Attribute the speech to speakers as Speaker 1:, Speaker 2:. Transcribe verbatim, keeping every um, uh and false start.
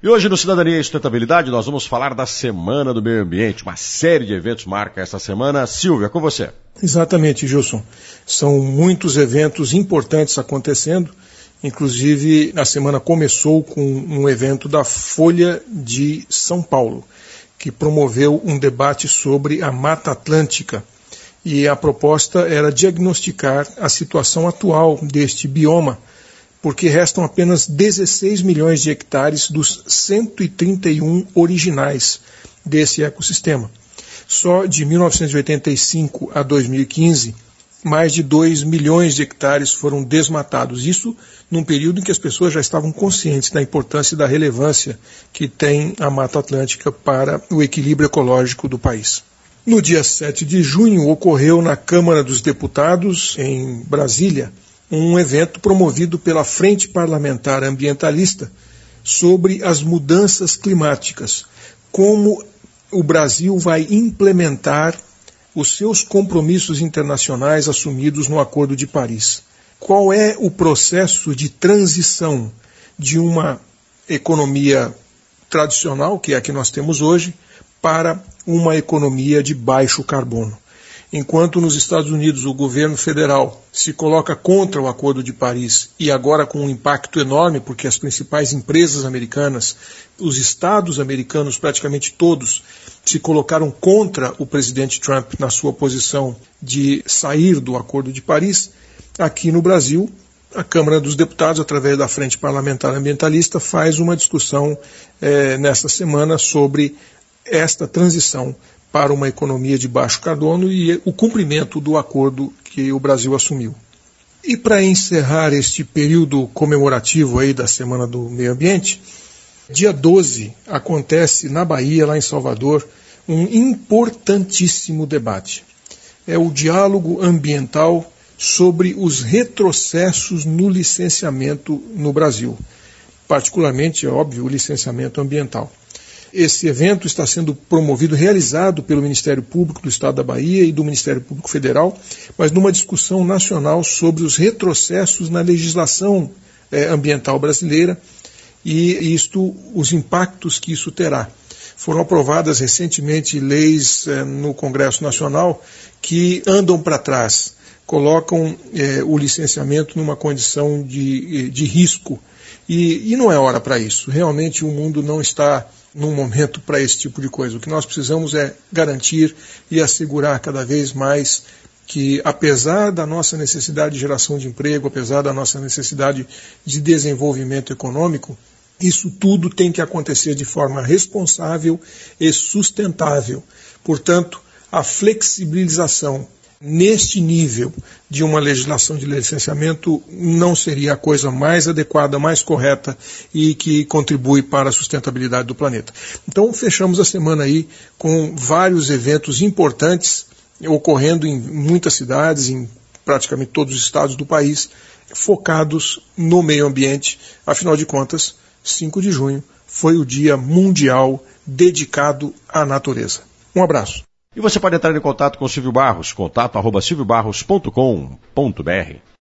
Speaker 1: E hoje no Cidadania e Sustentabilidade nós vamos falar da Semana do Meio Ambiente. Uma série de eventos marca essa semana. Silvia, com você.
Speaker 2: Exatamente, Gilson. São muitos eventos importantes acontecendo. Inclusive, a semana começou com um evento da Folha de São Paulo, que promoveu um debate sobre a Mata Atlântica. E a proposta era diagnosticar a situação atual deste bioma, porque restam apenas dezesseis milhões de hectares dos cento e trinta e um originais desse ecossistema. Só de mil novecentos e oitenta e cinco a dois mil e quinze, mais de dois milhões de hectares foram desmatados. Isso num período em que as pessoas já estavam conscientes da importância e da relevância que tem a Mata Atlântica para o equilíbrio ecológico do país. No dia sete de junho, ocorreu na Câmara dos Deputados, em Brasília, um evento promovido pela Frente Parlamentar Ambientalista sobre as mudanças climáticas, como o Brasil vai implementar os seus compromissos internacionais assumidos no Acordo de Paris. Qual é o processo de transição de uma economia tradicional, que é a que nós temos hoje, para uma economia de baixo carbono? Enquanto nos Estados Unidos o governo federal se coloca contra o Acordo de Paris e agora com um impacto enorme, porque as principais empresas americanas, os estados americanos praticamente todos, se colocaram contra o presidente Trump na sua posição de sair do Acordo de Paris, aqui no Brasil, a Câmara dos Deputados, através da Frente Parlamentar Ambientalista, faz uma discussão eh, nesta semana sobre esta transição para uma economia de baixo carbono e o cumprimento do acordo que o Brasil assumiu. E para encerrar este período comemorativo aí da Semana do Meio Ambiente, dia doze acontece na Bahia, lá em Salvador, um importantíssimo debate. É o diálogo ambiental sobre os retrocessos no licenciamento no Brasil. Particularmente, é óbvio, o licenciamento ambiental. Esse evento está sendo promovido, realizado pelo Ministério Público do Estado da Bahia e do Ministério Público Federal, mas numa discussão nacional sobre os retrocessos na legislação eh, ambiental brasileira e isto, os impactos que isso terá. Foram aprovadas recentemente leis eh, no Congresso Nacional que andam para trás, colocam eh, o licenciamento numa condição de, de risco e, e não é hora para isso. Realmente o mundo não está num momento para esse tipo de coisa. O que nós precisamos é garantir e assegurar cada vez mais que, apesar da nossa necessidade de geração de emprego, apesar da nossa necessidade de desenvolvimento econômico, isso tudo tem que acontecer de forma responsável e sustentável. Portanto, a flexibilização neste nível de uma legislação de licenciamento não seria a coisa mais adequada, mais correta e que contribui para a sustentabilidade do planeta. Então, fechamos a semana aí com vários eventos importantes ocorrendo em muitas cidades, em praticamente todos os estados do país, focados no meio ambiente. Afinal de contas, cinco de junho foi o Dia Mundial dedicado à natureza. Um abraço.
Speaker 1: E você pode entrar em contato com o Silvio Barros, contato arroba silvio barros ponto com ponto br.